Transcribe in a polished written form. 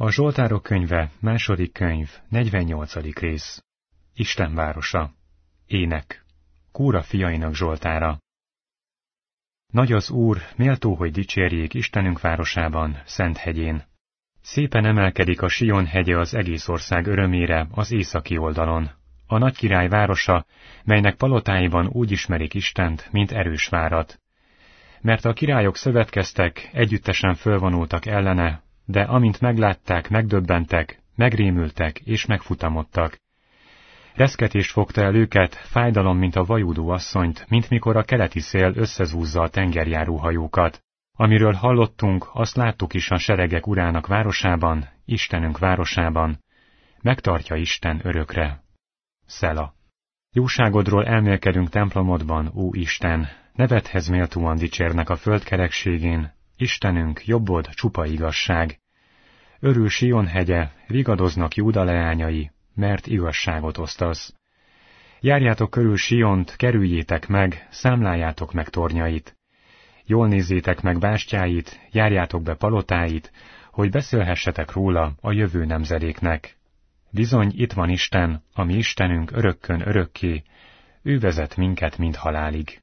A Zsoltárok könyve, 2. könyv, 48. rész. Isten városa. Ének. Kóra fiainak Zsoltára. Nagy az Úr, méltó, hogy dicsérjék Istenünk városában, Szent hegyén. Szépen emelkedik a Sion hegye az egész ország örömére az északi oldalon. A nagy király városa, melynek palotáiban úgy ismerik Istent, mint erős várat. Mert a királyok szövetkeztek, együttesen fölvonultak ellene, de amint meglátták, megdöbbentek, megrémültek és megfutamodtak. Reszketés fogta el őket, fájdalom, mint a vajúdó asszonyt, mint mikor a keleti szél összezúzza a tengerjáró hajókat. Amiről hallottunk, azt láttuk is a seregek urának városában, Istenünk városában. Megtartja Isten örökre. Szela. Jóságodról elmélkedünk templomodban, ó Isten, nevedhez méltóan dicsérnek a föld kerekségén, Istenünk, jobbod csupa igazság. Örül Sion hegye, vigadoznak Júda leányai, mert igazságot osztasz. Járjátok körül Siont, kerüljétek meg, számláljátok meg tornyait. Jól nézzétek meg bástyáit, járjátok be palotáit, hogy beszélhessetek róla a jövő nemzedéknek. Bizony itt van Isten, a mi Istenünk örökkön örökké, ő vezet minket mind halálig.